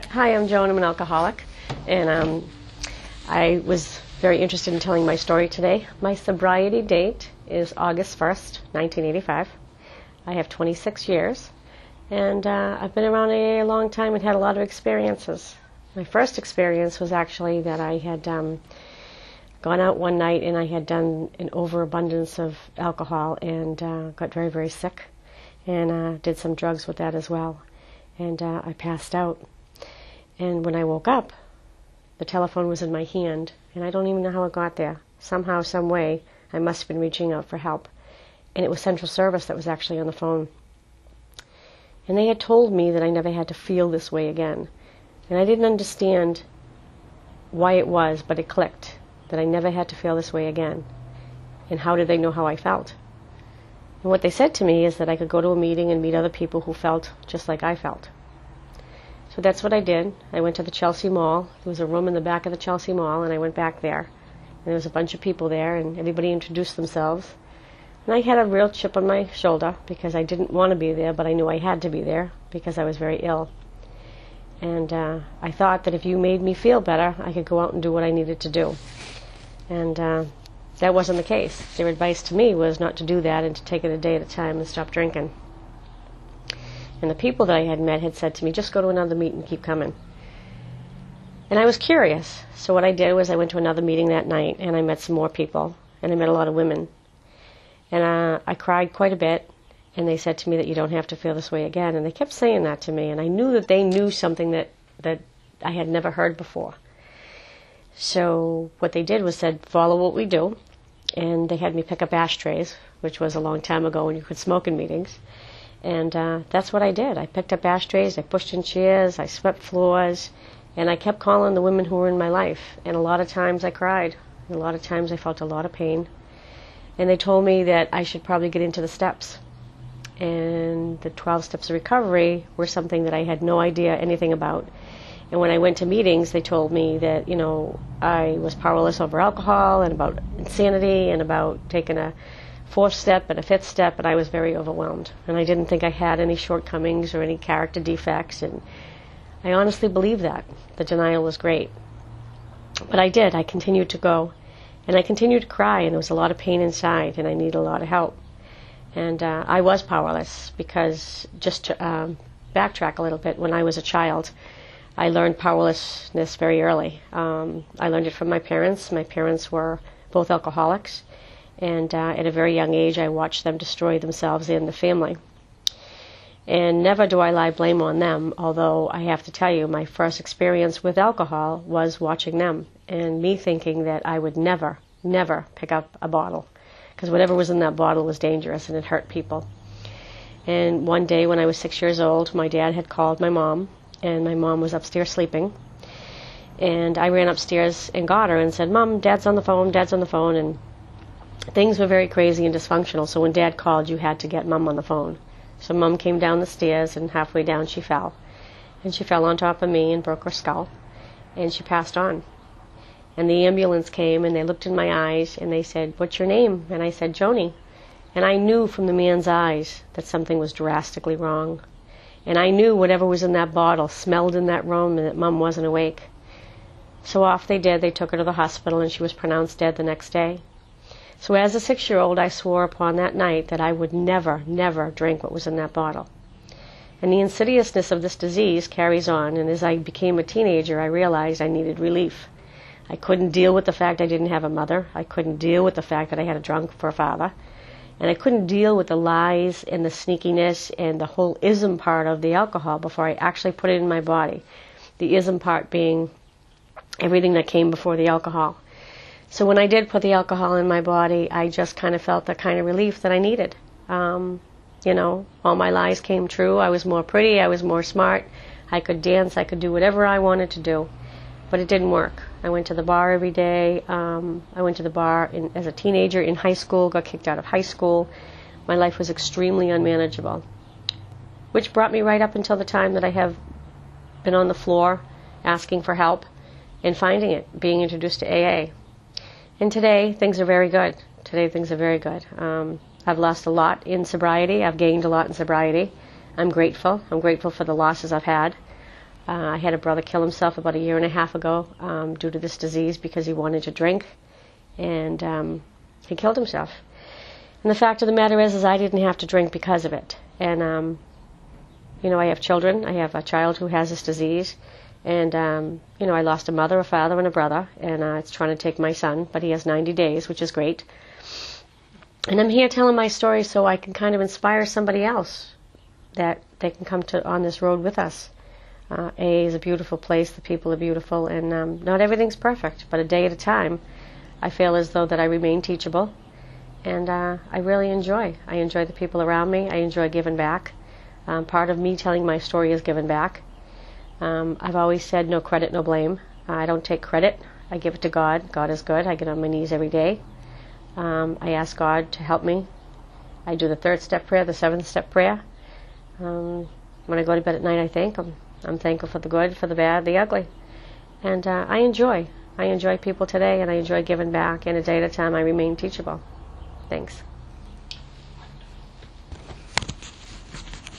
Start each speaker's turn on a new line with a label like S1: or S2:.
S1: Hi, I'm Joan. I'm an alcoholic, and I was very interested in telling my story today. My sobriety date is August 1st, 1985. I have 26 years, and I've been around a long time and had a lot of experiences. My first experience was actually that I had gone out one night and I had done an overabundance of alcohol and got very, very sick, and did some drugs with that as well, and I passed out. And when I woke up, the telephone was in my hand, and I don't even know how it got there. Somehow, some way, I must have been reaching out for help. And it was Central Service that was actually on the phone. And they had told me that I never had to feel this way again. And I didn't understand why it was, but it clicked, that I never had to feel this way again. And how did they know how I felt? And what they said to me is that I could go to a meeting and meet other people who felt just like I felt. So that's what I did. I went to the Chelsea Mall. There was a room in the back of the Chelsea Mall, and I went back there. And there was a bunch of people there, and everybody introduced themselves. And I had a real chip on my shoulder because I didn't want to be there, but I knew I had to be there because I was very ill. And I thought that if you made me feel better, I could go out and do what I needed to do. And that wasn't the case. Their advice to me was not to do that and to take it a day at a time and stop drinking. And the people that I had met had said to me, just go to another meeting and keep coming. And I was curious. So what I did was I went to another meeting that night, and I met some more people, and I met a lot of women. And I cried quite a bit, and they said to me that you don't have to feel this way again. And they kept saying that to me, and I knew that they knew something that I had never heard before. So what they did was said, follow what we do. And they had me pick up ashtrays, which was a long time ago when you could smoke in meetings. And that's what I did. I picked up ashtrays, I pushed in chairs, I swept floors, and I kept calling the women who were in my life. And a lot of times I cried. And a lot of times I felt a lot of pain. And they told me that I should probably get into the steps. And the 12 steps of recovery were something that I had no idea anything about. And when I went to meetings, they told me that, I was powerless over alcohol and about insanity and about taking a 4th step and a 5th step, and I was very overwhelmed. And I didn't think I had any shortcomings or any character defects, and I honestly believed that. The denial was great. But I did. I continued to go, and I continued to cry, and there was a lot of pain inside, and I needed a lot of help. And I was powerless because, just to backtrack a little bit, when I was a child, I learned powerlessness very early. I learned it from my parents. My parents were both alcoholics. And at a very young age, I watched them destroy themselves and the family. And never do I lie blame on them, although I have to tell you, my first experience with alcohol was watching them and me thinking that I would never, never pick up a bottle because whatever was in that bottle was dangerous and it hurt people. And one day when I was 6 years old, my dad had called my mom, and my mom was upstairs sleeping. And I ran upstairs and got her and said, Mom, Dad's on the phone, Dad's on the phone, and things were very crazy and dysfunctional, so when Dad called, you had to get Mom on the phone. So Mom came down the stairs, and halfway down she fell. And she fell on top of me and broke her skull, and she passed on. And the ambulance came, and they looked in my eyes, and they said, what's your name? And I said, Joni. And I knew from the man's eyes that something was drastically wrong. And I knew whatever was in that bottle smelled in that room and that Mom wasn't awake. So off they did. They took her to the hospital, and she was pronounced dead the next day. So as a 6-year-old, I swore upon that night that I would never, never drink what was in that bottle. And the insidiousness of this disease carries on, and as I became a teenager, I realized I needed relief. I couldn't deal with the fact I didn't have a mother. I couldn't deal with the fact that I had a drunk for a father. And I couldn't deal with the lies and the sneakiness and the whole ism part of the alcohol before I actually put it in my body. The ism part being everything that came before the alcohol. So when I did put the alcohol in my body, I just kind of felt the kind of relief that I needed. All my lies came true. I was more pretty. I was more smart. I could dance. I could do whatever I wanted to do. But it didn't work. I went to the bar every day. I went to the bar as a teenager in high school, got kicked out of high school. My life was extremely unmanageable, which brought me right up until the time that I have been on the floor asking for help and finding it, being introduced to AA. And today, things are very good. I've lost a lot in sobriety. I've gained a lot in sobriety. I'm grateful. I'm grateful for the losses I've had. I had a brother kill himself about a year and a half ago due to this disease because he wanted to drink, and he killed himself. And the fact of the matter is I didn't have to drink because of it. And, I have children. I have a child who has this disease. And, I lost a mother, a father, and a brother. And it's trying to take my son, but he has 90 days, which is great. And I'm here telling my story so I can kind of inspire somebody else that they can come on this road with us. AA is a beautiful place. The people are beautiful. And not everything's perfect, but a day at a time, I feel as though that I remain teachable. And I really enjoy. I enjoy the people around me. I enjoy giving back. Part of me telling my story is giving back. I've always said no credit, no blame. I don't take credit. I give it to God. God is good. I get on my knees every day. I ask God to help me. I do the 3rd step prayer, the 7th step prayer. When I go to bed at night, I think I'm thankful for the good, for the bad, the ugly. And I enjoy people today, and I enjoy giving back. And a day at a time, I remain teachable. Thanks.